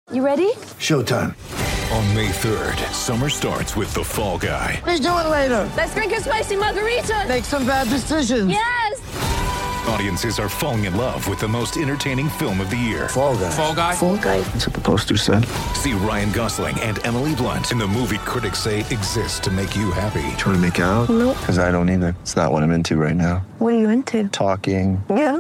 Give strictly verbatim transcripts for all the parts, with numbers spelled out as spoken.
You ready? Showtime. On May third, summer starts with The Fall Guy. Let's do it later. Let's drink a spicy margarita. Make some bad decisions. Yes! Audiences are falling in love with the most entertaining film of the year. Fall Guy. Fall Guy? Fall Guy. That's what the poster said. See Ryan Gosling and Emily Blunt in the movie critics say exists to make you happy. Trying to make it out? Nope. Because I don't either. It's not what I'm into right now. What are you into? Talking. Yeah.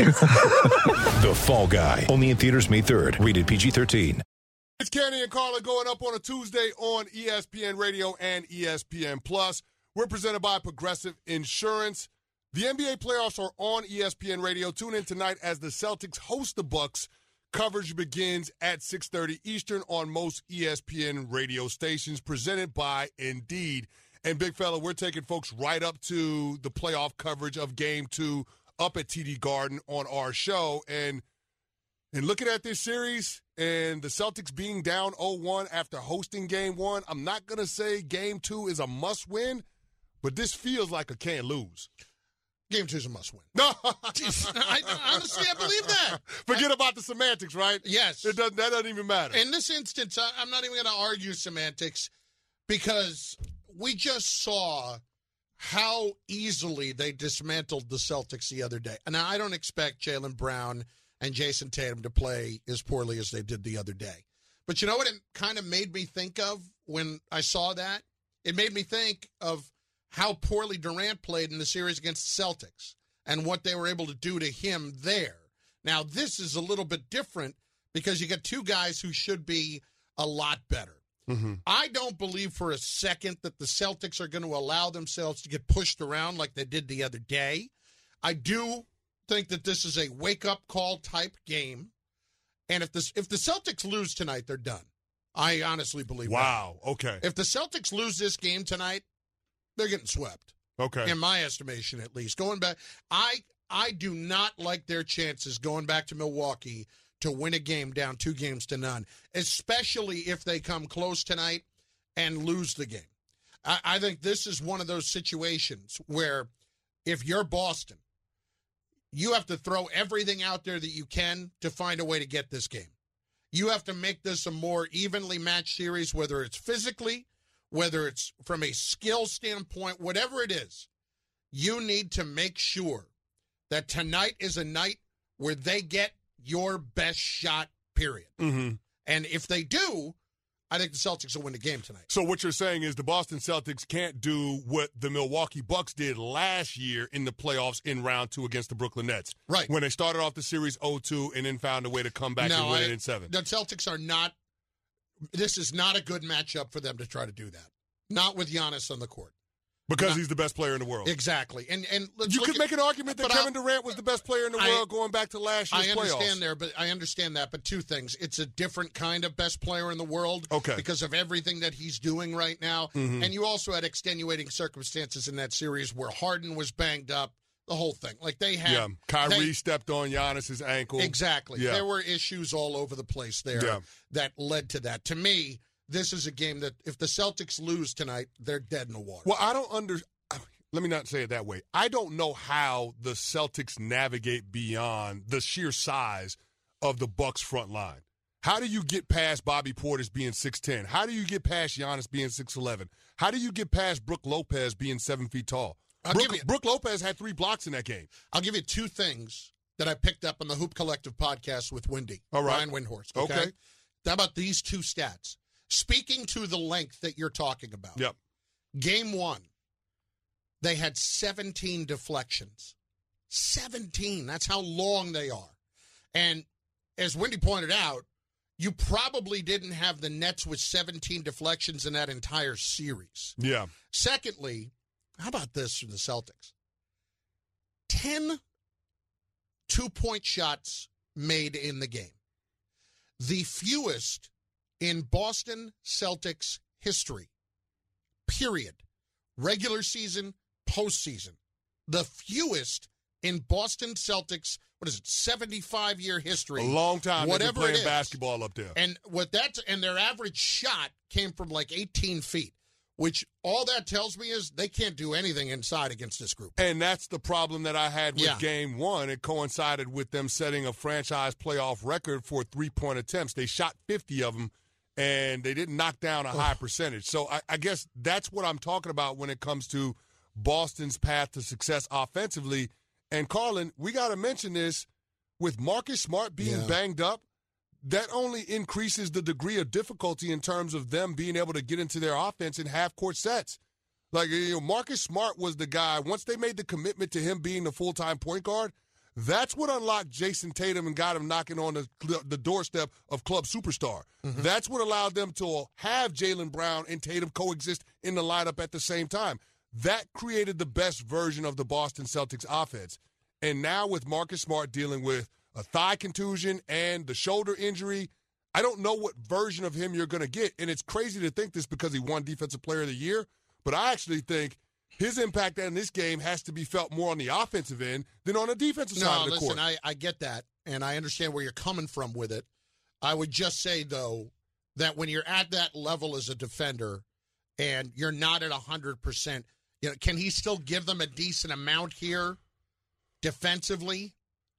The Fall Guy. Only in theaters May third. Rated P G thirteen. It's Kenny and Carla going up on a Tuesday on E S P N Radio and E S P N Plus. We're presented by Progressive Insurance. The N B A playoffs are on E S P N Radio. Tune in tonight as the Celtics host the Bucks. Coverage begins at six thirty Eastern on most E S P N radio stations, presented by Indeed. And, big fella, we're taking folks right up to the playoff coverage of Game two up at T D Garden on our show. And And looking at this series and the Celtics being down oh one after hosting Game one, I'm not going to say Game two is a must-win, but this feels like a can't lose. Game two is a must-win. No. I, honestly, I believe that. Forget I, about the semantics, right? Yes. It doesn't, that doesn't even matter. In this instance, I, I'm not even going to argue semantics because we just saw how easily they dismantled the Celtics the other day. Now, I don't expect Jaylen Brown and Jason Tatum to play as poorly as they did the other day. But you know what it kind of made me think of when I saw that? It made me think of how poorly Durant played in the series against the Celtics and what they were able to do to him there. Now, this is a little bit different because you got two guys who should be a lot better. Mm-hmm. I don't believe for a second that the Celtics are going to allow themselves to get pushed around like they did the other day. I do think that this is a wake-up call type game. And if this if the Celtics lose tonight, they're done. I honestly believe wow, that. okay. If the Celtics lose this game tonight, they're getting swept. Okay. In my estimation, at least. Going back, I I do not like their chances going back to Milwaukee to win a game down two games to none, especially if they come close tonight and lose the game. I, I think this is one of those situations where if you're Boston, you have to throw everything out there that you can to find a way to get this game. You have to make this a more evenly matched series, whether it's physically, whether it's from a skill standpoint, whatever it is. You need to make sure that tonight is a night where they get your best shot, period. Mm-hmm. And if they do, I think the Celtics will win the game tonight. So what you're saying is the Boston Celtics can't do what the Milwaukee Bucks did last year in the playoffs in round two against the Brooklyn Nets. Right. When they started off the series oh two and then found a way to come back no, and win I, it in seven. The Celtics are not – this is not a good matchup for them to try to do that. Not with Giannis on the court. Because not, he's the best player in the world. Exactly. And and you could make an argument that Kevin I'll, Durant was the best player in the I, world going back to last year's I understand playoffs. there, but I understand that. But two things: it's a different kind of best player in the world, okay, because of everything that he's doing right now. Mm-hmm. And you also had extenuating circumstances in that series where Harden was banged up. The whole thing, like they had, yeah. Kyrie they, stepped on Giannis's ankle. Exactly. Yeah. There were issues all over the place there yeah. that led to that. To me, this is a game that if the Celtics lose tonight, they're dead in the water. Well, I don't under. Let me not say it that way. I don't know how the Celtics navigate beyond the sheer size of the Bucks front line. How do you get past Bobby Portis being six ten? How do you get past Giannis being six eleven? How do you get past Brook Lopez being seven feet tall? I'll Brook, give you, Brook Lopez had three blocks in that game. I'll give you two things that I picked up on the Hoop Collective podcast with Windy. All right. Ryan Windhorst. Okay? Okay. How about these two stats? Speaking to the length that you're talking about. Yep. Game one, they had seventeen deflections. seventeen. That's how long they are. And as Windy pointed out, you probably didn't have the Nets with seventeen deflections in that entire series. Yeah. Secondly, how about this from the Celtics? ten two-point shots made in the game. The fewest in Boston Celtics history, period. Regular season, postseason. The fewest in Boston Celtics, what is it, seventy-five-year history. A long time whatever they've been playing it is. basketball up there. And what that's and their average shot came from like eighteen feet. which all that tells me is they can't do anything inside against this group. And that's the problem that I had with yeah. game one. It coincided with them setting a franchise playoff record for three-point attempts. They shot fifty of them, and they didn't knock down a high percentage. So I, I guess that's what I'm talking about when it comes to Boston's path to success offensively. And, Carlin, we got to mention this. With Marcus Smart being yeah. banged up, that only increases the degree of difficulty in terms of them being able to get into their offense in half-court sets. Like, you know, Marcus Smart was the guy, once they made the commitment to him being the full-time point guard, that's what unlocked Jason Tatum and got him knocking on the, the doorstep of club superstar. Mm-hmm. That's what allowed them to have Jaylen Brown and Tatum coexist in the lineup at the same time. That created the best version of the Boston Celtics offense. And now with Marcus Smart dealing with a thigh contusion and the shoulder injury, I don't know what version of him you're going to get. And it's crazy to think this because he won Defensive Player of the Year. But I actually think his impact in this game has to be felt more on the offensive end than on the defensive no, side of the listen, court. I, I get that, and I understand where you're coming from with it. I would just say, though, that when you're at that level as a defender and you're not at one hundred percent, you know, can he still give them a decent amount here? Defensively,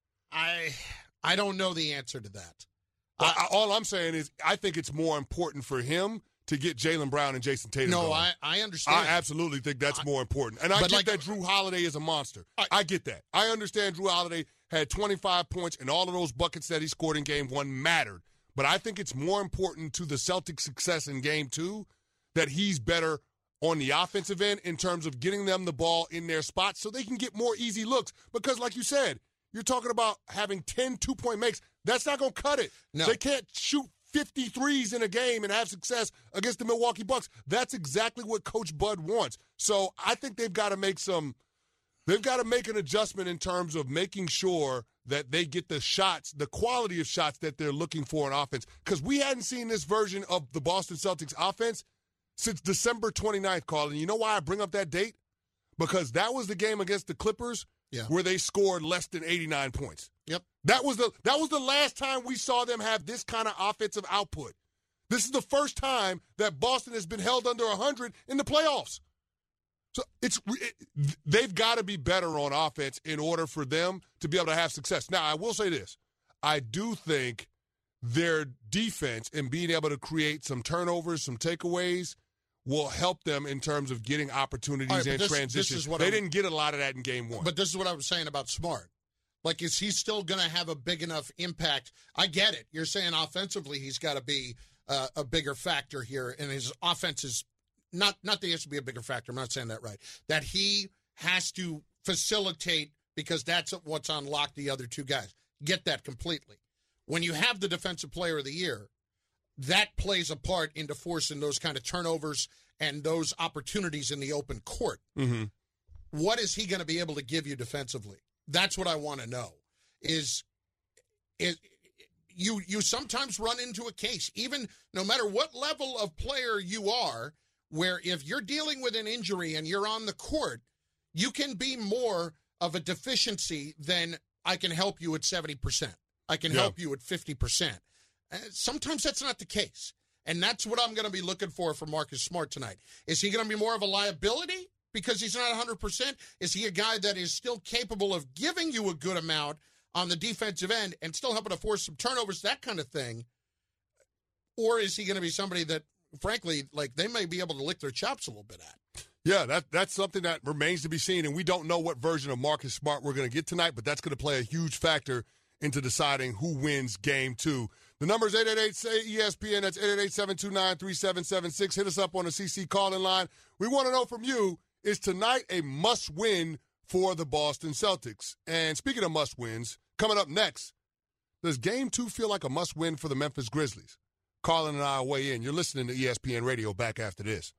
I I don't know the answer to that. Well, I, all I'm saying is I think it's more important for him to get Jaylen Brown and Jason Tatum No, going. I, I understand. I absolutely think that's I, more important. And I get like, that Drew Holiday is a monster. I, I get that. I understand Drew Holiday had twenty-five points, and all of those buckets that he scored in game one mattered. But I think it's more important to the Celtics' success in game two that he's better on the offensive end in terms of getting them the ball in their spots so they can get more easy looks. Because like you said, you're talking about having ten two-point makes. That's not going to cut it. No. They can't shoot fifty-threes in a game and have success against the Milwaukee Bucks. That's exactly what Coach Bud wants. So I think they've got to make some – they've got to make an adjustment in terms of making sure that they get the shots, the quality of shots that they're looking for in offense. Because we hadn't seen this version of the Boston Celtics offense since December twenty-ninth, Carlin. You know why I bring up that date? Because that was the game against the Clippers yeah. where they scored less than eighty-nine points. Yep. That was the that was the last time we saw them have this kind of offensive output. This is the first time that Boston has been held under one hundred in the playoffs. So it's it, they've got to be better on offense in order for them to be able to have success. Now, I will say this. I do think their defense and being able to create some turnovers, some takeaways, will help them in terms of getting opportunities right, and this, transitions. This is what they I'm, didn't get a lot of that in game one. But this is what I was saying about Smart. Like, is he still going to have a big enough impact? I get it. You're saying offensively he's got to be uh, a bigger factor here, and his offense is not, not that he has to be a bigger factor. I'm not saying that right. That he has to facilitate because that's what's unlocked the other two guys. Get that completely. When you have the Defensive Player of the Year, that plays a part into forcing those kind of turnovers and those opportunities in the open court. Mm-hmm. What is he going to be able to give you defensively? That's what I want to know. Is is you you sometimes run into a case, even no matter what level of player you are, where if you're dealing with an injury and you're on the court, you can be more of a deficiency than I can help you at seventy percent. I can yeah. help you at fifty percent. Uh, sometimes that's not the case. And that's what I'm going to be looking for for Marcus Smart tonight. Is he going to be more of a liability because he's not one hundred percent? Is he a guy that is still capable of giving you a good amount on the defensive end and still helping to force some turnovers, that kind of thing? Or is he going to be somebody that, frankly, like they may be able to lick their chops a little bit at? Yeah, that that's something that remains to be seen, and we don't know what version of Marcus Smart we're going to get tonight, but that's going to play a huge factor into deciding who wins game two. The number is eight eight eight, say E S P N. That's eight eight eight, seven two nine, three seven seven six. Hit us up on the C C call-in line. We want to know from you, is tonight a must-win for the Boston Celtics? And speaking of must-wins, coming up next, does game two feel like a must-win for the Memphis Grizzlies? Carlin and I will weigh in. You're listening to E S P N Radio. Back after this.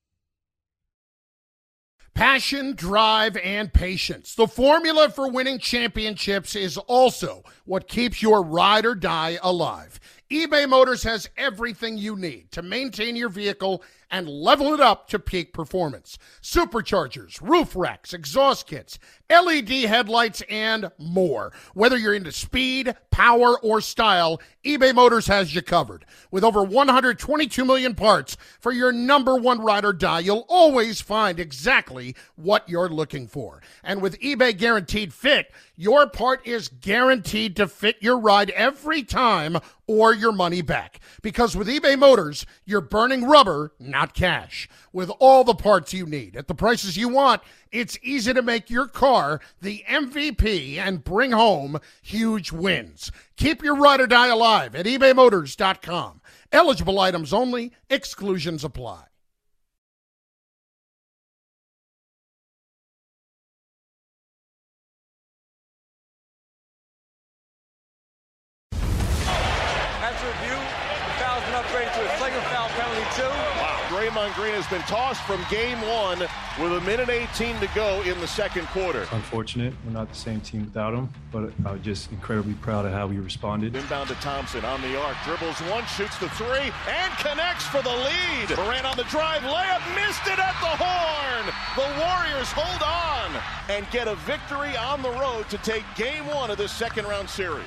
Passion, drive, and patience. The formula for winning championships is also what keeps your ride or die alive. eBay Motors has everything you need to maintain your vehicle and level it up to peak performance. Superchargers, roof racks, exhaust kits, L E D headlights, and more. Whether you're into speed, power, or style, eBay Motors has you covered. With over one hundred twenty-two million parts for your number one ride or die, you'll always find exactly what you're looking for. And with eBay Guaranteed Fit, your part is guaranteed to fit your ride every time or your money back. Because with eBay Motors, you're burning rubber, not cash. With all the parts you need at the prices you want, it's easy to make your car the M V P and bring home huge wins. Keep your ride or die alive at ebay motors dot com. Eligible items only. Exclusions apply. After review, the foul's been upgraded to a flagrant foul penalty two. Wow. Draymond Green has been tossed from game one with a minute eighteen to go in the second quarter. It's unfortunate. We're not the same team without him, but I'm just incredibly proud of how we responded. Inbound to Thompson on the arc. Dribbles one, shoots the three, and connects for the lead. Morant on the drive. Layup missed it at the horn. The Warriors hold on and get a victory on the road to take game one of this second round series.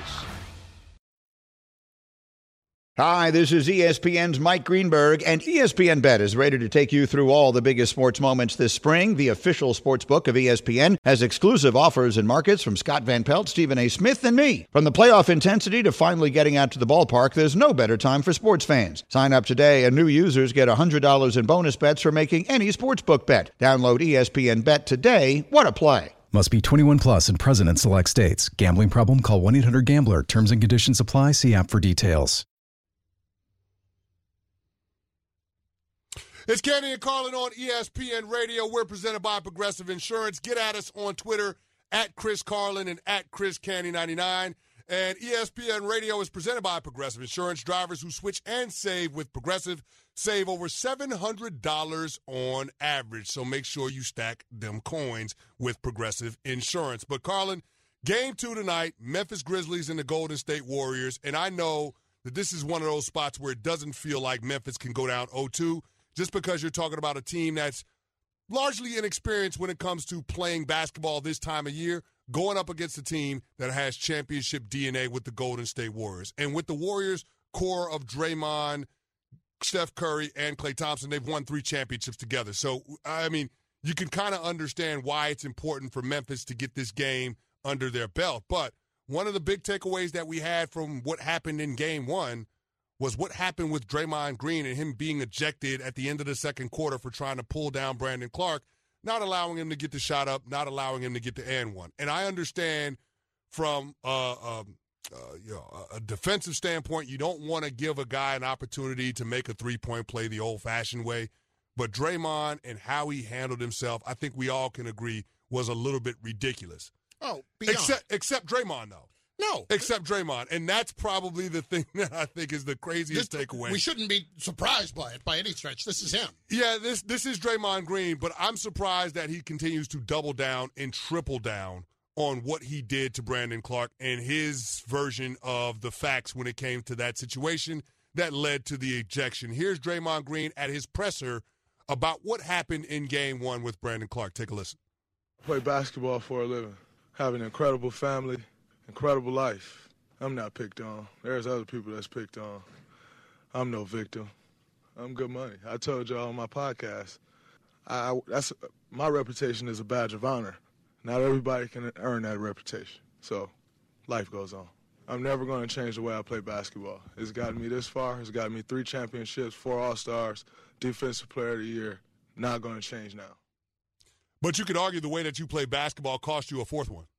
Hi, this is E S P N's Mike Greenberg, and E S P N Bet is ready to take you through all the biggest sports moments this spring. The official sports book of E S P N has exclusive offers and markets from Scott Van Pelt, Stephen A. Smith, and me. From the playoff intensity to finally getting out to the ballpark, there's no better time for sports fans. Sign up today, and new users get one hundred dollars in bonus bets for making any sportsbook bet. Download E S P N Bet today. What a play. Must be twenty-one plus and present in select states. Gambling problem? Call one eight hundred gambler. Terms and conditions apply. See app for details. It's Kenny and Carlin on E S P N Radio. We're presented by Progressive Insurance. Get at us on Twitter at Chris Carlin and at Chris Canny ninety-nine. And E S P N Radio is presented by Progressive Insurance. Drivers who switch and save with Progressive save over seven hundred dollars on average. So make sure you stack them coins with Progressive Insurance. But, Carlin, game two tonight, Memphis Grizzlies and the Golden State Warriors. And I know that this is one of those spots where it doesn't feel like Memphis can go down oh two. Just because you're talking about a team that's largely inexperienced when it comes to playing basketball this time of year, going up against a team that has championship D N A with the Golden State Warriors. And with the Warriors' core of Draymond, Steph Curry, and Klay Thompson, they've won three championships together. So, I mean, you can kind of understand why it's important for Memphis to get this game under their belt. But one of the big takeaways that we had from what happened in game one was what happened with Draymond Green and him being ejected at the end of the second quarter for trying to pull down Brandon Clark, not allowing him to get the shot up, not allowing him to get the and one. And I understand from uh, um, uh, you know, a defensive standpoint, you don't want to give a guy an opportunity to make a three-point play the old-fashioned way. But Draymond and how he handled himself, I think we all can agree, was a little bit ridiculous. Oh, beyond. Except, except Draymond, though. No. Except Draymond. And that's probably the thing that I think is the craziest this, takeaway. We shouldn't be surprised by it by any stretch. This is him. Yeah, this this is Draymond Green, but I'm surprised that he continues to double down and triple down on what he did to Brandon Clark and his version of the facts when it came to that situation that led to the ejection. Here's Draymond Green at his presser about what happened in game one with Brandon Clark. Take a listen. I play basketball for a living. Have an incredible family. Incredible life. I'm not picked on. There's other people that's picked on. I'm no victim. I'm good money. I told y'all on my podcast, I, that's my reputation is a badge of honor. Not everybody can earn that reputation. So life goes on. I'm never going to change the way I play basketball. It's gotten me this far. It's gotten me three championships, four All-Stars, Defensive Player of the Year. Not going to change now. But you could argue the way that you play basketball cost you a fourth one.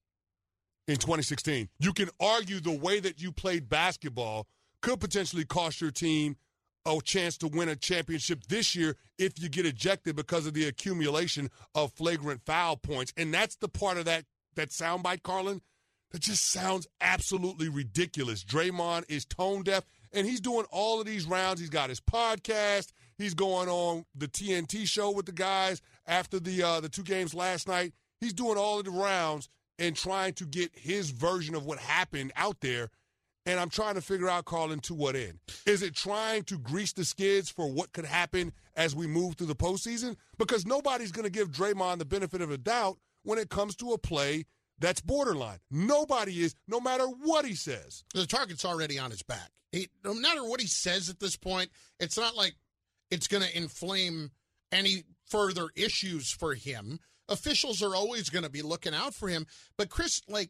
In twenty sixteen, you can argue the way that you played basketball could potentially cost your team a chance to win a championship this year if you get ejected because of the accumulation of flagrant foul points. And that's the part of that, that soundbite, Carlin, that just sounds absolutely ridiculous. Draymond is tone deaf, and he's doing all of these rounds. He's got his podcast. He's going on the T N T show with the guys after the uh, the two games last night. He's doing all of the rounds and trying to get his version of what happened out there. And I'm trying to figure out, Carlin, to what end. Is it trying to grease the skids for what could happen as we move through the postseason? Because nobody's going to give Draymond the benefit of a doubt when it comes to a play that's borderline. Nobody is, no matter what he says. The target's already on his back. He, no matter what he says at this point, it's not like it's going to inflame any further issues for him. Officials are always going to be looking out for him. But, Chris, like,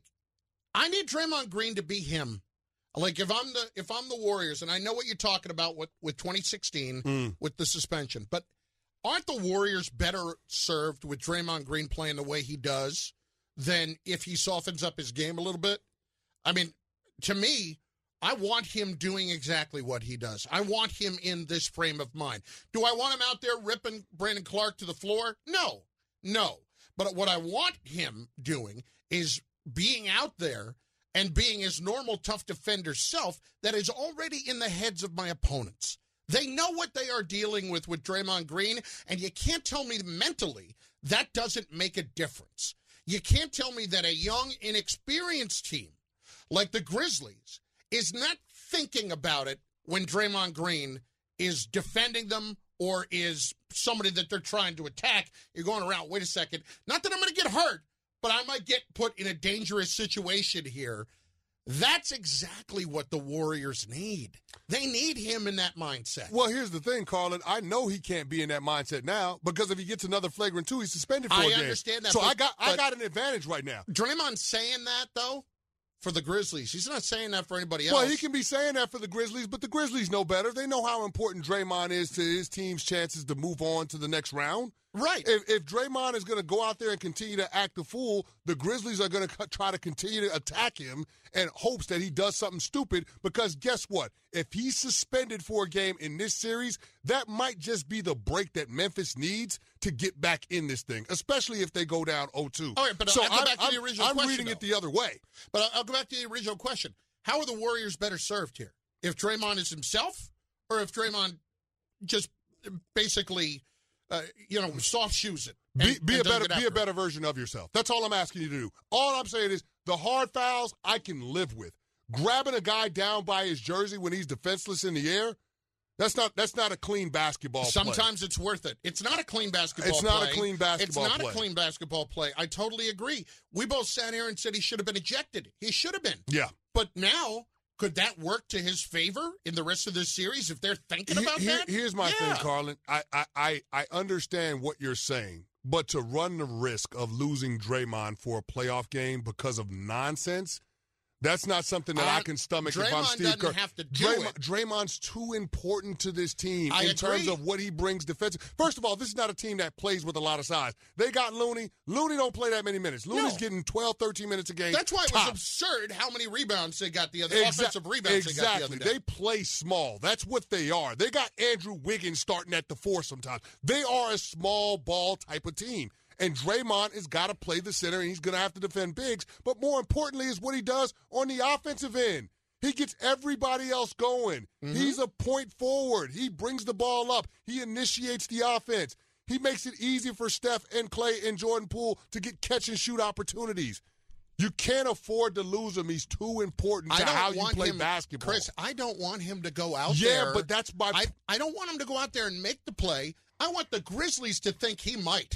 I need Draymond Green to be him. Like, if I'm the if I'm the Warriors, and I know what you're talking about with, with twenty sixteen, mm. with the suspension, but aren't the Warriors better served with Draymond Green playing the way he does than if he softens up his game a little bit? I mean, to me, I want him doing exactly what he does. I want him in this frame of mind. Do I want him out there ripping Brandon Clark to the floor? No, no. But what I want him doing is being out there and being his normal tough defender self that is already in the heads of my opponents. They know what they are dealing with with Draymond Green, and you can't tell me mentally that doesn't make a difference. You can't tell me that a young, inexperienced team like the Grizzlies is not thinking about it when Draymond Green is defending them or is somebody that they're trying to attack. You're going around, wait a second, not that I'm going to get hurt, but I might get put in a dangerous situation here. That's exactly what the Warriors need. They need him in that mindset. Well, here's the thing, Carlin. I know he can't be in that mindset now because if he gets another flagrant two, he's suspended for I a game. I understand that. So but, I got I got an advantage right now. Draymond saying that, though, for the Grizzlies. He's not saying that for anybody else. Well, he can be saying that for the Grizzlies, but the Grizzlies know better. They know how important Draymond is to his team's chances to move on to the next round. Right. If, if Draymond is going to go out there and continue to act the fool, the Grizzlies are going to try to continue to attack him in hopes that he does something stupid because guess what? If he's suspended for a game in this series, that might just be the break that Memphis needs to get back in this thing, especially if they go down oh two. All right, but so I'll go I'm, back to I'm, the original I'm question, reading though. it the other way. But I'll, I'll go back to the original question. How are the Warriors better served here? If Draymond is himself or if Draymond just basically, uh, you know, soft shoes it? And, Be, be and a better get be a after better it. version of yourself. That's all I'm asking you to do. All I'm saying is the hard fouls I can live with. Grabbing a guy down by his jersey when he's defenseless in the air, that's not that's not a clean basketball play. Sometimes it's worth it. It's not a clean basketball It's play. not a clean basketball It's not play. a clean basketball play. I totally agree. We both sat here and said he should have been ejected. He should have been. Yeah. But now, could that work to his favor in the rest of this series if they're thinking He- about here- that? Here's my Yeah. thing, Carlin. I, I, I, I understand what you're saying, but to run the risk of losing Draymond for a playoff game because of nonsense, that's not something that Uh, I can stomach if I'm Draymond Steve doesn't Kerr. have to do Draymond, it. Draymond's too important to this team I in terms agree. of what he brings defensive. First of all, this is not a team that plays with a lot of size. They got Looney. Looney don't play that many minutes. Looney's No. getting twelve, thirteen minutes a game. That's why it was tops. absurd how many rebounds they got the other Exa- offensive rebounds exactly. they got the other day. They play small. That's what they are. They got Andrew Wiggins starting at the four sometimes. They are a small ball type of team. And Draymond has got to play the center, and he's going to have to defend bigs. But more importantly is what he does on the offensive end. He gets everybody else going. Mm-hmm. He's a point forward. He brings the ball up. He initiates the offense. He makes it easy for Steph and Clay and Jordan Poole to get catch-and-shoot opportunities. You can't afford to lose him. He's too important to I don't how you want play him, basketball. Chris, I don't want him to go out Yeah, there. but that's my... I, I don't want him to go out there and make the play. I want the Grizzlies to think he might.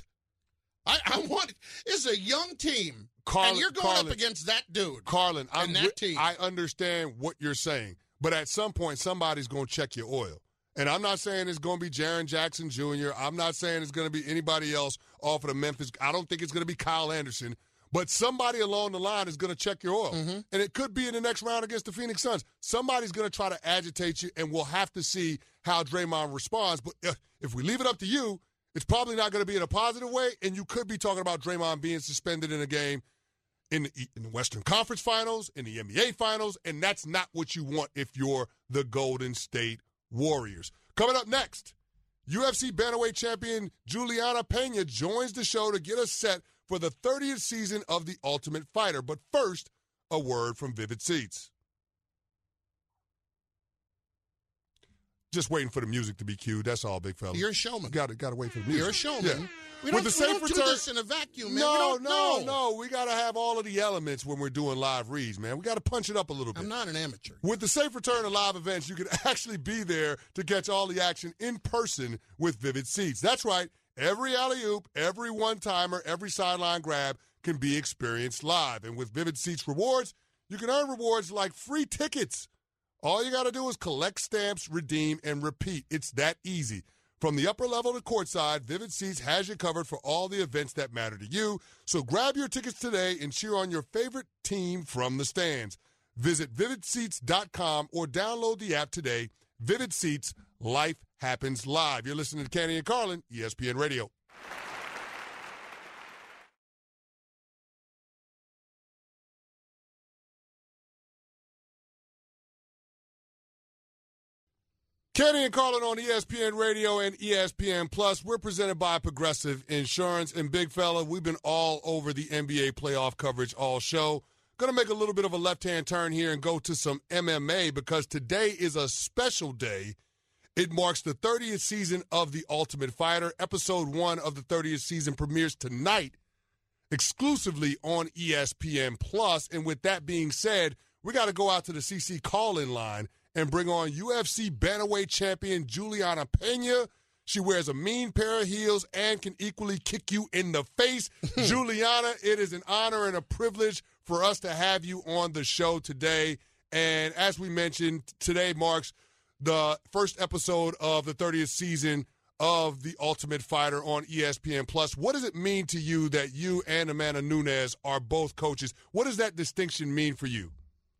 I, I want it's a young team, Carlin, and you're going Carlin, up against that dude. Carlin, I'm, and that team. I understand what you're saying, but at some point, somebody's going to check your oil. And I'm not saying it's going to be Jaren Jackson Junior I'm not saying it's going to be anybody else off of the Memphis. I don't think it's going to be Kyle Anderson. But somebody along the line is going to check your oil. Mm-hmm. And it could be in the next round against the Phoenix Suns. Somebody's going to try to agitate you, and we'll have to see how Draymond responds. But if we leave it up to you, it's probably not going to be in a positive way, and you could be talking about Draymond being suspended in a game in the, in the Western Conference Finals, in the N B A Finals, and that's not what you want if you're the Golden State Warriors. Coming up next, U F C bantamweight champion Juliana Pena joins the show to get us set for the thirtieth season of The Ultimate Fighter. But first, a word from Vivid Seats. Just waiting for the music to be cued. That's all, big fella. You're a showman. Got to got to wait for the music. You're a showman. Yeah. We With don't, the we safe don't do return, this in a vacuum, man. No, we don't, no, no, no. We got to have all of the elements when we're doing live reads, man. We got to punch it up a little bit. I'm not an amateur. With the safe return of live events, you can actually be there to catch all the action in person with Vivid Seats. That's right. Every alley-oop, every one-timer, every sideline grab can be experienced live. And with Vivid Seats rewards, you can earn rewards like free tickets. All you got to do is collect stamps, redeem, and repeat. It's that easy. From the upper level to courtside, Vivid Seats has you covered for all the events that matter to you. So grab your tickets today and cheer on your favorite team from the stands. Visit vivid seats dot com or download the app today. Vivid Seats, life happens live. You're listening to Canty and Carlin, E S P N Radio. Canty and Carlin on E S P N Radio and E S P N Plus. We're presented by Progressive Insurance. And big fella, we've been all over the N B A playoff coverage all show. Going to make a little bit of a left-hand turn here and go to some M M A because today is a special day. It marks the thirtieth season of The Ultimate Fighter. Episode one of the thirtieth season premieres tonight exclusively on E S P N Plus. And with that being said, we got to go out to the C C call-in line and bring on U F C bantamweight champion Juliana Pena. She wears a mean pair of heels and can equally kick you in the face. Juliana, it is an honor and a privilege for us to have you on the show today. And as we mentioned, today marks the first episode of the thirtieth season of The Ultimate Fighter on E S P N Plus. What does it mean to you that you and Amanda Nunes are both coaches? What does that distinction mean for you?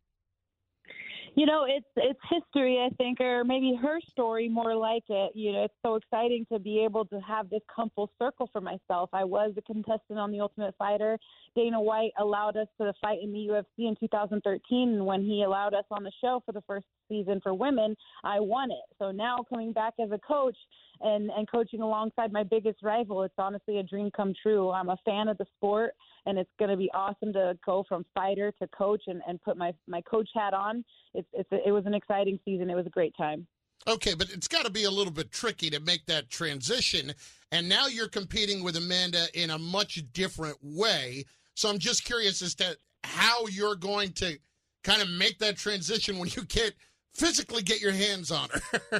You know, it's it's history, I think, or maybe her story more like it. You know, it's so exciting to be able to have this come full circle for myself. I was a contestant on The Ultimate Fighter. Dana White allowed us to fight in the U F C in two thousand thirteen, and when he allowed us on the show for the first season for women, I won it. So now coming back as a coach and, and coaching alongside my biggest rival, it's honestly a dream come true. I'm a fan of the sport, and it's going to be awesome to go from fighter to coach and, and put my, my coach hat on. It's, it's a, it was an exciting season. It was a great time. Okay, but it's got to be a little bit tricky to make that transition. And now you're competing with Amanda in a much different way. So I'm just curious as to how you're going to kind of make that transition when you can't physically get your hands on her.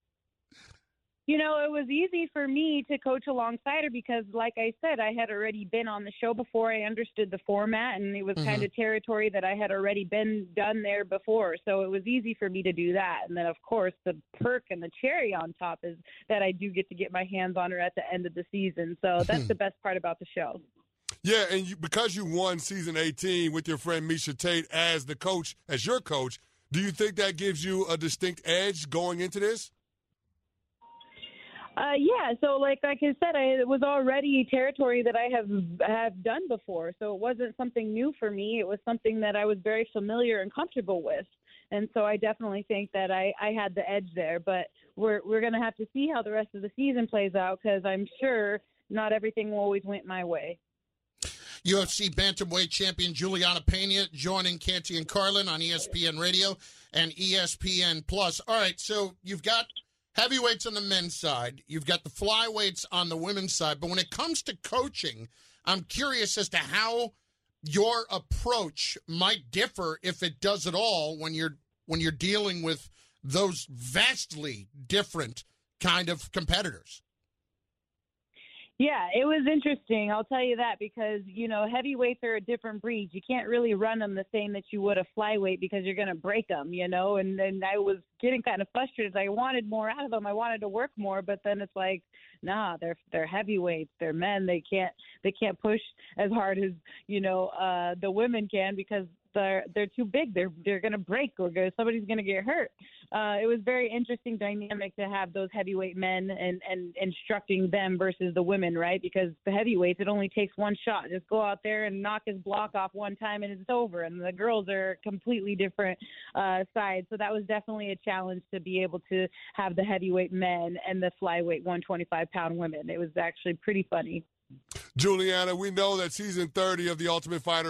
You know, it was easy for me to coach alongside her because, like I said, I had already been on the show before. I understood the format, and it was mm-hmm. kind of territory that I had already been done there before. So it was easy for me to do that. And then, of course, the perk and the cherry on top is that I do get to get my hands on her at the end of the season. So that's the best part about the show. Yeah, and you, because you won season eighteen with your friend Miesha Tate as the coach, as your coach, do you think that gives you a distinct edge going into this? Uh, yeah, so like like I said, I, it was already territory that I have have done before, so it wasn't something new for me. It was something that I was very familiar and comfortable with, and so I definitely think that I, I had the edge there. But we're we're gonna have to see how the rest of the season plays out because I'm sure not everything will always went my way. U F C bantamweight champion Juliana Pena joining Canty and Carlin on E S P N Radio and E S P N Plus. All right, so you've got heavyweights on the men's side. You've got the flyweights on the women's side. But when it comes to coaching, I'm curious as to how your approach might differ, if it does at all, when you're when you're dealing with those vastly different kind of competitors. Yeah, it was interesting. I'll tell you that because, you know, heavyweights are a different breed. You can't really run them the same that you would a flyweight because you're going to break them, you know, and then I was getting kind of frustrated. I wanted more out of them. I wanted to work more, but then it's like, nah, they're they're heavyweights. They're men. They can't they can't push as hard as, you know, uh, the women can because they're they're too big. They're they're going to break or go, somebody's going to get hurt. Uh, it was very interesting dynamic to have those heavyweight men and, and instructing them versus the women, right? Because the heavyweights, it only takes one shot. Just go out there and knock his block off one time and it's over. And the girls are completely different uh, sides. So that was definitely a challenge to be able to have the heavyweight men and the flyweight one twenty-five pound women. It was actually pretty funny. Juliana, we know that season thirty of The Ultimate Fighter is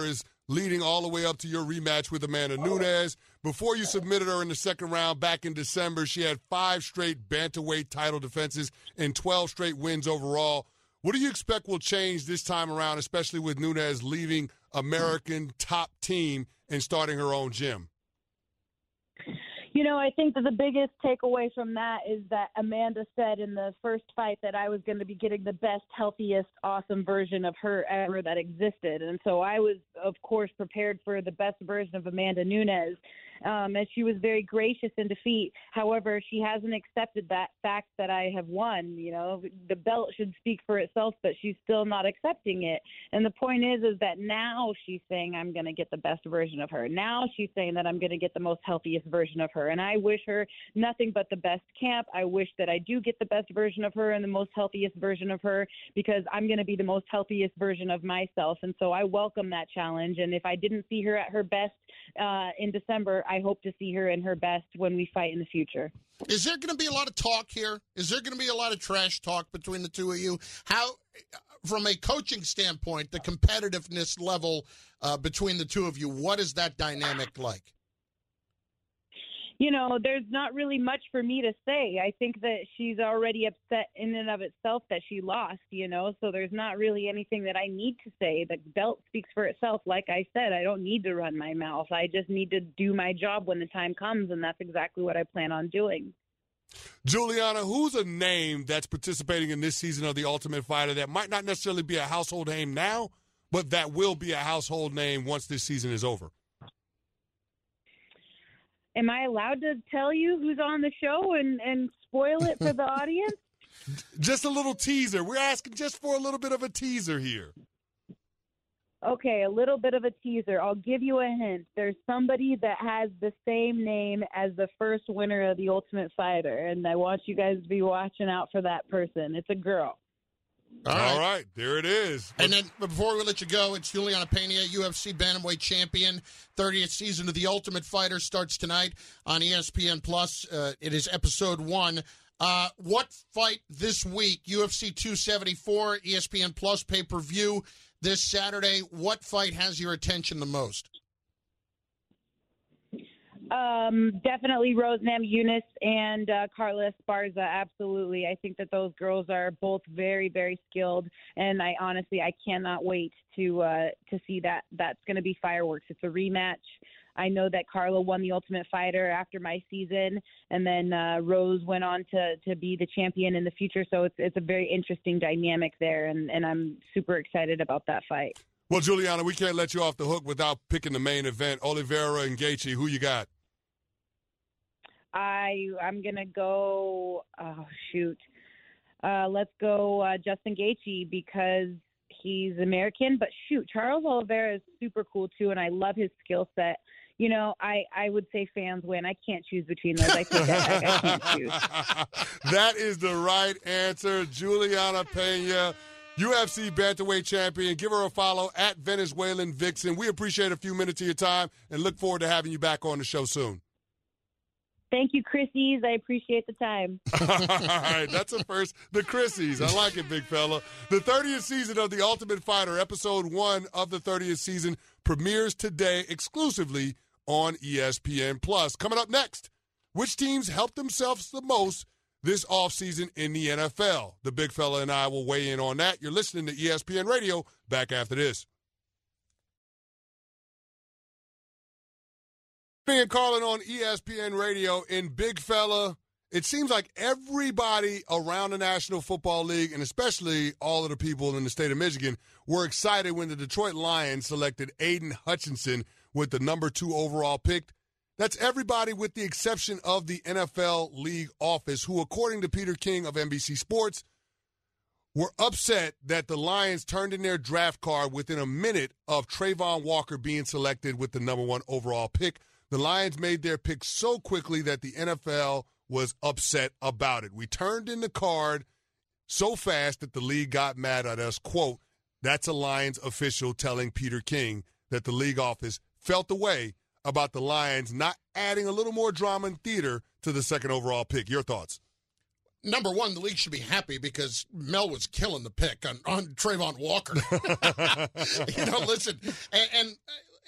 leading all the way up to your rematch with Amanda Nunes. Before you submitted her in the second round back in December, she had five straight bantamweight title defenses and twelve straight wins overall. What do you expect will change this time around, especially with Nunes leaving American top team and starting her own gym? You know, I think that the biggest takeaway from that is that Amanda said in the first fight that I was going to be getting the best, healthiest, awesome version of her ever that existed. And so I was, of course, prepared for the best version of Amanda Nunes. Um, and she was very gracious in defeat. However, she hasn't accepted that fact that I have won. You know, the belt should speak for itself, but she's still not accepting it. And the point is, is that now she's saying I'm going to get the best version of her. Now she's saying that I'm going to get the most healthiest version of her. And I wish her nothing but the best camp. I wish that I do get the best version of her and the most healthiest version of her, because I'm going to be the most healthiest version of myself. And so I welcome that challenge. And if I didn't see her at her best uh, in December, I hope to see her in her best when we fight in the future. Is there going to be a lot of talk here? Is there going to be a lot of trash talk between the two of you? How, from a coaching standpoint, the competitiveness level uh, between the two of you, what is that dynamic like? You know, there's not really much for me to say. I think that she's already upset in and of itself that she lost, you know, so there's not really anything that I need to say. The belt speaks for itself. Like I said, I don't need to run my mouth. I just need to do my job when the time comes, and that's exactly what I plan on doing. Juliana, who's a name that's participating in this season of The Ultimate Fighter that might not necessarily be a household name now, but that will be a household name once this season is over? Am I allowed to tell you who's on the show and, and spoil it for the audience? Just a little teaser. We're asking just for a little bit of a teaser here. Okay, a little bit of a teaser. I'll give you a hint. There's somebody that has the same name as the first winner of The Ultimate Fighter, and I want you guys to be watching out for that person. It's a girl. All right. All right, there it is. And then before we let you go, it's Juliana Pena, U F C Bantamweight Champion. thirtieth season of The Ultimate Fighter starts tonight on E S P N Plus. Uh, it is episode one. Uh, what fight this week? U F C two seventy-four, E S P N Plus pay-per-view this Saturday. What fight has your attention the most? Um, definitely Rose Namajunas and uh, Carla Esparza. Absolutely. I think that those girls are both very, very skilled, and I honestly, I cannot wait to uh, to see that. That's going to be fireworks. It's a rematch. I know that Carla won The Ultimate Fighter after my season, and then uh, Rose went on to, to be the champion in the future. So it's it's a very interesting dynamic there, and, and I'm super excited about that fight. Well, Juliana, we can't let you off the hook without picking the main event. Oliveira and Gaethje, who you got? I I'm gonna go. Oh shoot, uh, let's go uh, Justin Gaethje because he's American. But shoot, Charles Oliveira is super cool too, and I love his skill set. You know, I, I would say fans win. I can't choose between those. I think that I can't choose. That is the right answer, Juliana Pena, U F C Bantamweight Champion. Give her a follow at Venezuelan Vixen. We appreciate a few minutes of your time and look forward to having you back on the show soon. Thank you, Chrissy's. I appreciate the time. All right, that's a first. The Chrissy's. I like it, big fella. The thirtieth season of The Ultimate Fighter, episode one of the thirtieth season, premieres today exclusively on E S P N Plus. Coming up next, which teams helped themselves the most this offseason in the N F L? The big fella and I will weigh in on that. You're listening to E S P N Radio. Back after this. And calling on E S P N Radio in Big Fella. It seems like everybody around the National Football League, and especially all of the people in the state of Michigan, were excited when the Detroit Lions selected Aiden Hutchinson with the number two overall pick. That's everybody with the exception of the N F L League office, who, according to Peter King of N B C Sports, were upset that the Lions turned in their draft card within a minute of Trayvon Walker being selected with the number one overall pick. The Lions made their pick so quickly that the N F L was upset about it. We turned in the card so fast that the league got mad at us. Quote, that's a Lions official telling Peter King that the league office felt the way about the Lions not adding a little more drama and theater to the second overall pick. Your thoughts? Number one, the league should be happy because Mel was killing the pick on, on Trayvon Walker. You know, listen, and, and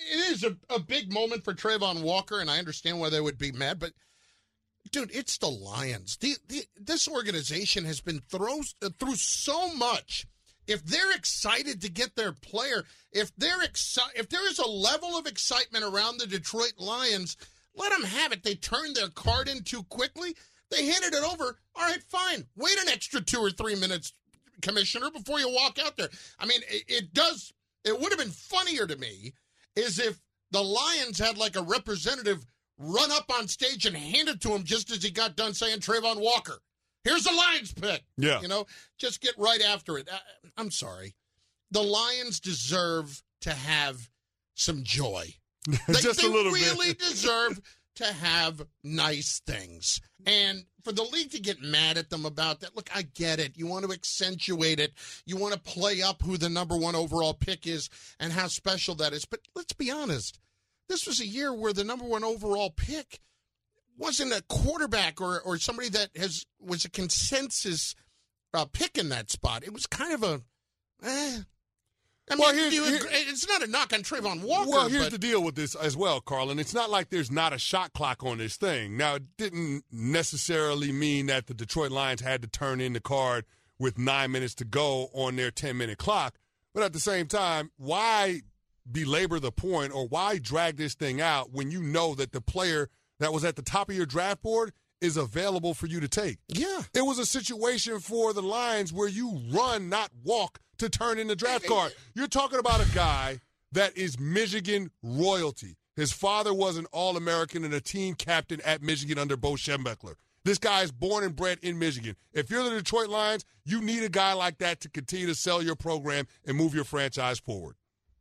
it is a, a big moment for Trayvon Walker, and I understand why they would be mad, but, dude, it's the Lions. The, the, this organization has been through, uh, through so much. If they're excited to get their player, if they're exci- if there is a level of excitement around the Detroit Lions, let them have it. They turned their card in too quickly. They handed it over. All right, fine. Wait an extra two or three minutes, Commissioner, before you walk out there. I mean, it, it does. It would have been funnier to me is if the Lions had like a representative run up on stage and hand it to him just as he got done saying Trayvon Walker. Here's the Lions pick. Yeah. You know, just get right after it. I, I'm sorry. The Lions deserve to have some joy. They, just they a little really bit. deserve to have nice things. And for the league to get mad at them about that, look, I get it. You want to accentuate it. You want to play up who the number one overall pick is and how special that is. But let's be honest. This was a year where the number one overall pick wasn't a quarterback or, or somebody that has was a consensus uh, pick in that spot. It was kind of a, eh. I mean, Well, here's- you here- agree- it's not a knock on Trayvon Walker. Well, here's but, the deal with this as well, Carlin. It's not like there's not a shot clock on this thing. Now, it didn't necessarily mean that the Detroit Lions had to turn in the card with nine minutes to go on their ten-minute clock. But at the same time, why belabor the point or why drag this thing out when you know that the player that was at the top of your draft board is available for you to take? Yeah. It was a situation for the Lions where you run, not walk, to turn in the draft card. You're talking about a guy that is Michigan royalty. His father was an All-American and a team captain at Michigan under Bo Schembechler. This guy is born and bred in Michigan. If you're the Detroit Lions, you need a guy like that to continue to sell your program and move your franchise forward.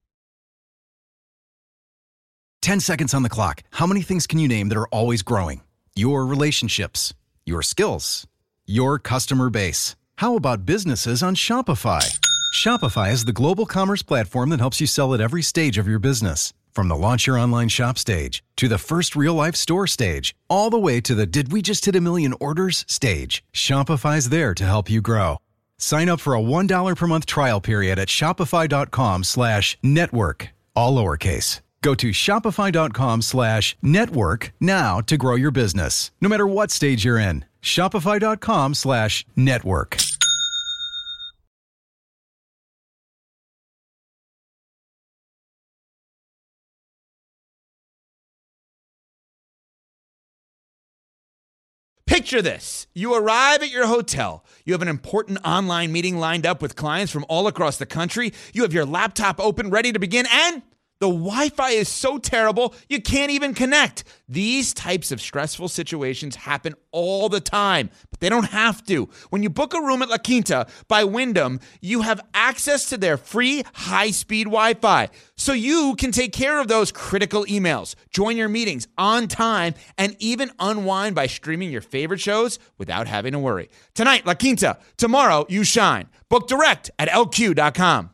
ten seconds on the clock. How many things can you name that are always growing? Your relationships, your skills, your customer base. How about businesses on Shopify? Shopify is the global commerce platform that helps you sell at every stage of your business. From the launch your online shop stage, to the first real-life store stage, all the way to the did we just hit a million orders stage, Shopify's there to help you grow. Sign up for a one dollar per month trial period at shopify.com slash network, all lowercase. Go to shopify.com slash network now to grow your business, no matter what stage you're in. Shopify.com slash network. Picture this. You arrive at your hotel. You have an important online meeting lined up with clients from all across the country. You have your laptop open, ready to begin, and the Wi-Fi is so terrible, you can't even connect. These types of stressful situations happen all the time, but they don't have to. When you book a room at La Quinta by Wyndham, you have access to their free high-speed Wi-Fi, so you can take care of those critical emails, join your meetings on time, and even unwind by streaming your favorite shows without having to worry. Tonight, La Quinta. Tomorrow, you shine. Book direct at L Q dot com.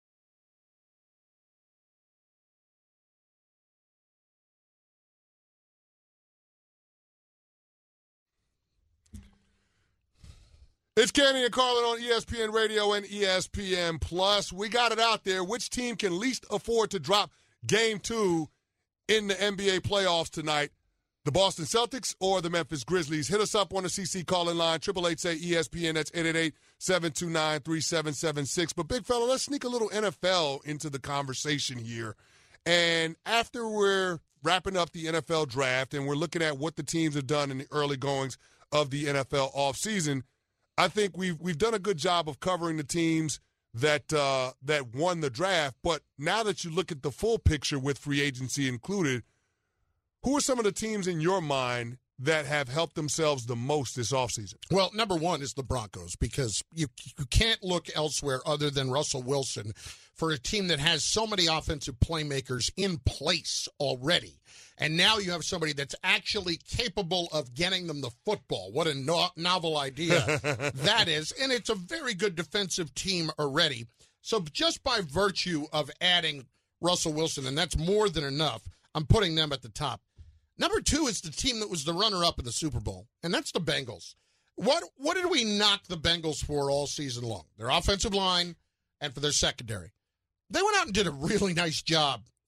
It's Canty and Carlin on E S P N Radio and E S P N Plus. We got it out there. Which team can least afford to drop game two in the N B A playoffs tonight? The Boston Celtics or the Memphis Grizzlies? Hit us up on the C C call-in line, eight eight eight, say E S P N. That's eight eight eight, seven two nine, three seven seven six. But, big fella, let's sneak a little N F L into the conversation here. And after we're wrapping up the N F L draft and we're looking at what the teams have done in the early goings of the N F L offseason, I think we've we've done a good job of covering the teams that uh, that won the draft. But now that you look at the full picture with free agency included, who are some of the teams in your mind that have helped themselves the most this offseason? Well, number one is the Broncos, because you you can't look elsewhere other than Russell Wilson for a team that has so many offensive playmakers in place already. And now you have somebody that's actually capable of getting them the football. What a no- novel idea that is. And it's a very good defensive team already. So just by virtue of adding Russell Wilson, and that's more than enough, I'm putting them at the top. Number two is the team that was the runner-up in the Super Bowl, and that's the Bengals. What what did we knock the Bengals for all season long? Their offensive line and for their secondary. They went out and did a really nice job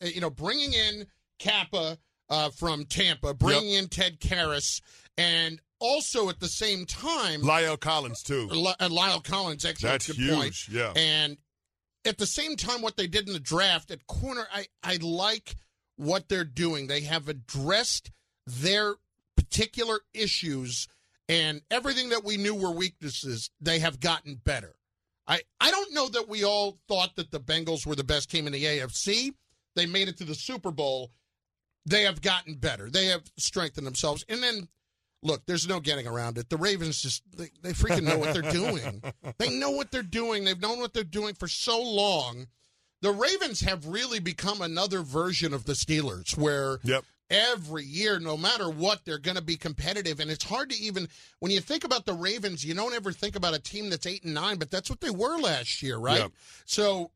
you know, bringing in Kappa uh, from Tampa, bringing yep. in Ted Karras, and also at the same time, Lyle Collins too. L- uh, Lyle Collins, excellent, that's good huge. Point. Yeah, and at the same time, what they did in the draft at corner, I I like what they're doing. They have addressed their particular issues, and everything that we knew were weaknesses, they have gotten better. I, I don't know that we all thought that the Bengals were the best team in the A F C. They made it to the Super Bowl. They have gotten better. They have strengthened themselves. And then, look, there's no getting around it. The Ravens just, they, they freaking know what they're doing. They know what they're doing. They've known what they're doing for so long. The Ravens have really become another version of the Steelers where yep. every year, no matter what, they're going to be competitive. And it's hard to even, when you think about the Ravens, you don't ever think about a team that's eight and nine, but that's what they were last year, right? Yep. So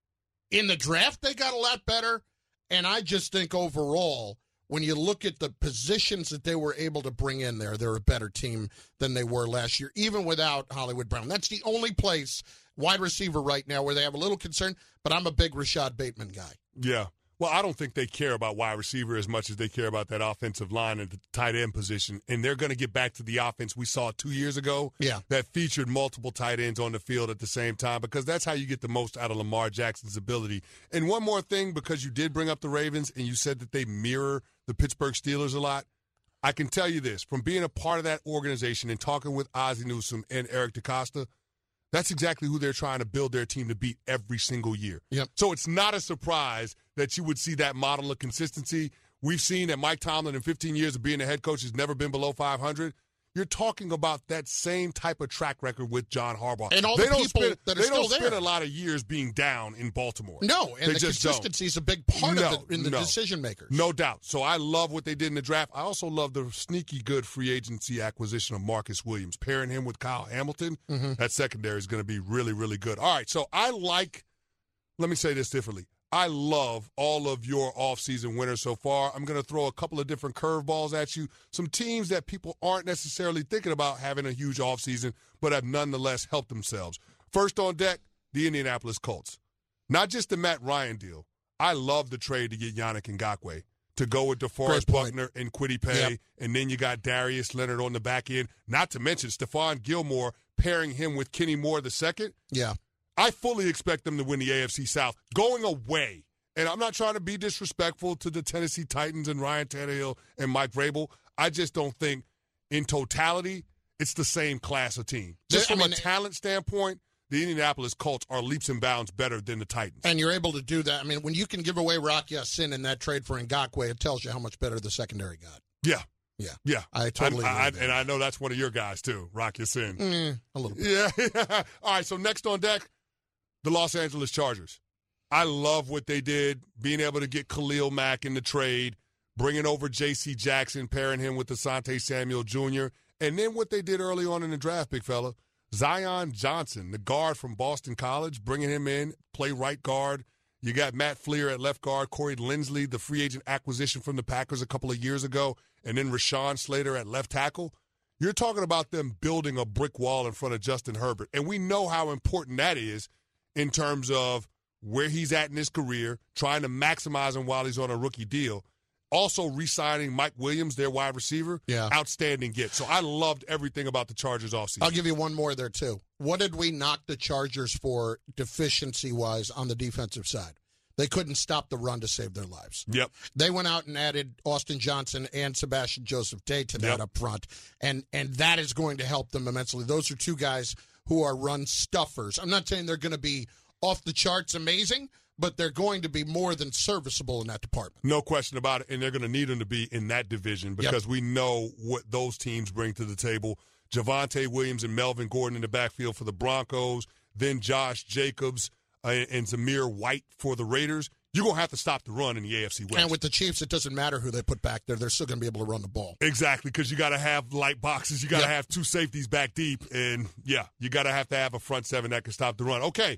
in the draft, they got a lot better. And I just think overall, when you look at the positions that they were able to bring in there, they're a better team than they were last year, even without Hollywood Brown. That's the only place, wide receiver right now, where they have a little concern, but I'm a big Rashad Bateman guy. Yeah. Well, I don't think they care about wide receiver as much as they care about that offensive line and the tight end position. And they're going to get back to the offense we saw two years ago yeah. that featured multiple tight ends on the field at the same time, because that's how you get the most out of Lamar Jackson's ability. And one more thing, because you did bring up the Ravens and you said that they mirror the Pittsburgh Steelers a lot, I can tell you this, from being a part of that organization and talking with Ozzie Newsome and Eric DeCosta, that's exactly who they're trying to build their team to beat every single year. Yep. So it's not a surprise that you would see that model of consistency. We've seen that Mike Tomlin, in fifteen years of being a head coach, has never been below five hundred. You're talking about that same type of track record with John Harbaugh. And all they the don't people spend, that are they still don't there. spend a lot of years being down in Baltimore. No, and they the just consistency don't. is a big part no, of it in the no. decision makers. No doubt. So I love what they did in the draft. I also love the sneaky good free agency acquisition of Marcus Williams. Pairing him with Kyle Hamilton, mm-hmm. that secondary is going to be really, really good. All right, so I like, let me say this differently. I love all of your offseason winners so far. I'm going to throw a couple of different curveballs at you. Some teams that people aren't necessarily thinking about having a huge offseason, but have nonetheless helped themselves. First on deck, the Indianapolis Colts. Not just the Matt Ryan deal. I love the trade to get Yannick Ngakoue, to go with DeForest Buckner and Kwity Paye, yep. and then you got Darius Leonard on the back end. Not to mention Stephon Gilmore pairing him with Kenny Moore the second. Yeah. I fully expect them to win the A F C South going away. And I'm not trying to be disrespectful to the Tennessee Titans and Ryan Tannehill and Mike Vrabel. I just don't think in totality it's the same class of team. Just I from mean, a talent standpoint, the Indianapolis Colts are leaps and bounds better than the Titans. And you're able to do that. I mean, when you can give away Rock Ya-Sin in that trade for Ngakoue, it tells you how much better the secondary got. Yeah. Yeah. Yeah. I totally I, I, agree. And I know that's one of your guys, too, Rock Ya-Sin. Mm, a little bit. Yeah. All right, so next on deck, the Los Angeles Chargers. I love what they did, being able to get Khalil Mack in the trade, bringing over J C Jackson, pairing him with Asante Samuel Junior, and then what they did early on in the draft, big fella, Zion Johnson, the guard from Boston College, bringing him in, play right guard. You got Matt Fleer at left guard, Corey Linsley, the free agent acquisition from the Packers a couple of years ago, and then Rashawn Slater at left tackle. You're talking about them building a brick wall in front of Justin Herbert, and we know how important that is in terms of where he's at in his career, trying to maximize him while he's on a rookie deal. Also re-signing Mike Williams, their wide receiver. Yeah. Outstanding get. So I loved everything about the Chargers offseason. I'll give you one more there, too. What did we knock the Chargers for deficiency-wise on the defensive side? They couldn't stop the run to save their lives. Yep. They went out and added Austin Johnson and Sebastian Joseph-Day to that Yep. up front, and and that is going to help them immensely. Those are two guys who are run stuffers. I'm not saying they're going to be off the charts amazing, but they're going to be more than serviceable in that department. No question about it, and they're going to need them to be in that division because Yep. we know what those teams bring to the table. Javonte Williams and Melvin Gordon in the backfield for the Broncos, then Josh Jacobs uh, and Zamir White for the Raiders. You're going to have to stop the run in the A F C West. And with the Chiefs, it doesn't matter who they put back there. They're still going to be able to run the ball. Exactly, because you got to have light boxes. You got to Yep. have two safeties back deep. And, yeah, you got to have to have a front seven that can stop the run. Okay,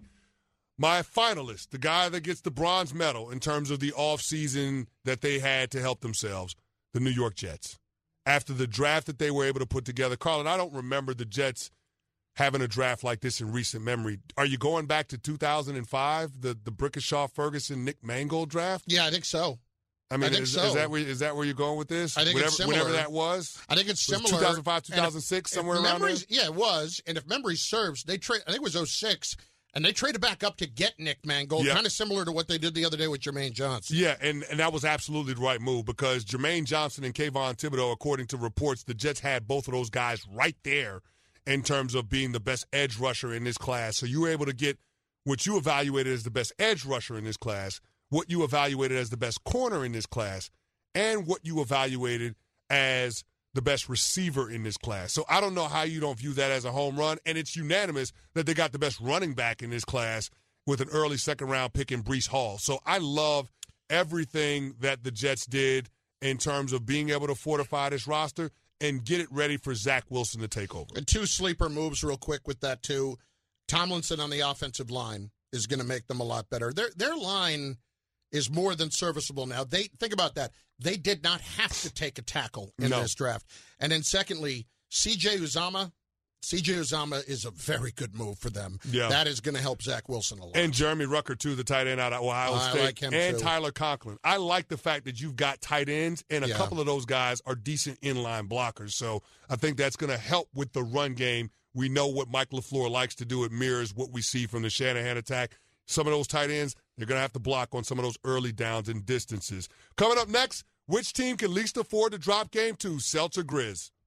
my finalist, the guy that gets the bronze medal in terms of the offseason that they had to help themselves, the New York Jets. After the draft that they were able to put together, Carlin, I don't remember the Jets having a draft like this in recent memory. Are you going back to two thousand five, the, the Brickashaw, Ferguson, Nick Mangold draft? Yeah, I think so. I mean, I think is, so. is that where is that where you're going with this? I think whatever, it's similar. Whenever that was? I think it's Was it similar. two thousand five, two thousand six, if, somewhere if around there? Yeah, it was. And if memory serves, they trade. I think it was oh six, and they traded back up to get Nick Mangold, Yep. kind of similar to what they did the other day with Jermaine Johnson. Yeah, and, and that was absolutely the right move because Jermaine Johnson and Kayvon Thibodeau, according to reports, the Jets had both of those guys right there in terms of being the best edge rusher in this class. So you were able to get what you evaluated as the best edge rusher in this class, what you evaluated as the best corner in this class, and what you evaluated as the best receiver in this class. So I don't know how you don't view that as a home run, and it's unanimous that they got the best running back in this class with an early second-round pick in Breece Hall. So I love everything that the Jets did in terms of being able to fortify this roster and get it ready for Zach Wilson to take over. And two sleeper moves real quick with that, too. Tomlinson on the offensive line is going to make them a lot better. Their their line is more than serviceable now. They think about that. They did not have to take a tackle in No. this draft. And then secondly, C J Uzomah. C J Uzomah is a very good move for them. Yeah. That is going to help Zach Wilson a lot. And Jeremy Rucker, too, the tight end out of Ohio I State. like him, and too. Tyler Conklin. I like the fact that you've got tight ends, and a Yeah. couple of those guys are decent inline blockers. So I think that's going to help with the run game. We know what Mike LaFleur likes to do. It mirrors what we see from the Shanahan attack. Some of those tight ends, they're going to have to block on some of those early downs and distances. Coming up next, which team can least afford to drop game to, Celts or Grizz?